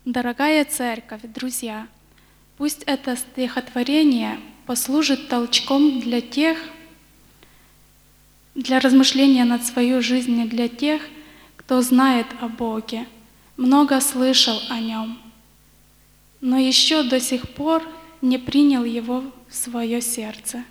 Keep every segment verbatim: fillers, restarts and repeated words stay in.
Дорогая Церковь, друзья, пусть это стихотворение послужит толчком для тех, для размышления над своей жизнью для тех, кто знает о Боге, много слышал о Нем, но еще до сих пор не принял Его в свое сердце.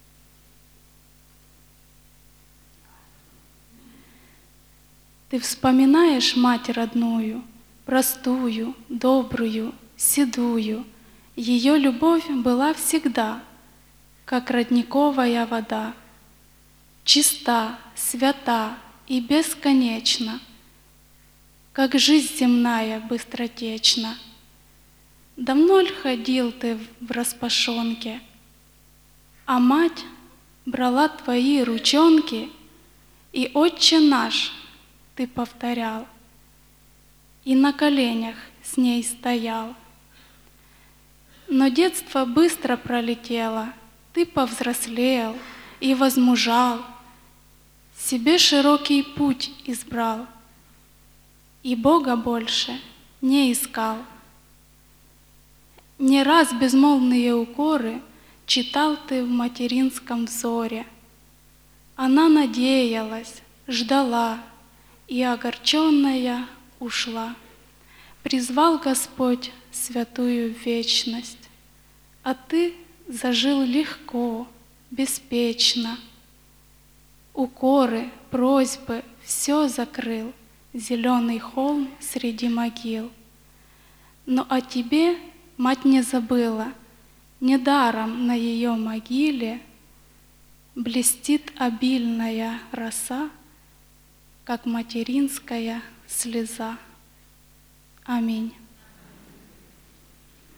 Ты вспоминаешь мать родную, простую, добрую, седую. Ее любовь была всегда, как родниковая вода, чиста, свята и бесконечна, как жизнь земная быстротечна. Давно ль ходил ты в распашонке, а мать брала твои ручонки, и «Отче наш» ты повторял, и на коленях с ней стоял. Но детство быстро пролетело, ты повзрослел и возмужал, себе широкий путь избрал, и Бога больше не искал. Не раз безмолвные укоры читал ты в материнском взоре. Она надеялась, ждала, и огорченная ушла. Призвал Господь святую вечность, а ты зажил легко, беспечно. Укоры, просьбы — все закрыл зеленый холм среди могил. Но о тебе мать не забыла, недаром на ее могиле блестит обильная роса, как материнская слеза. Аминь.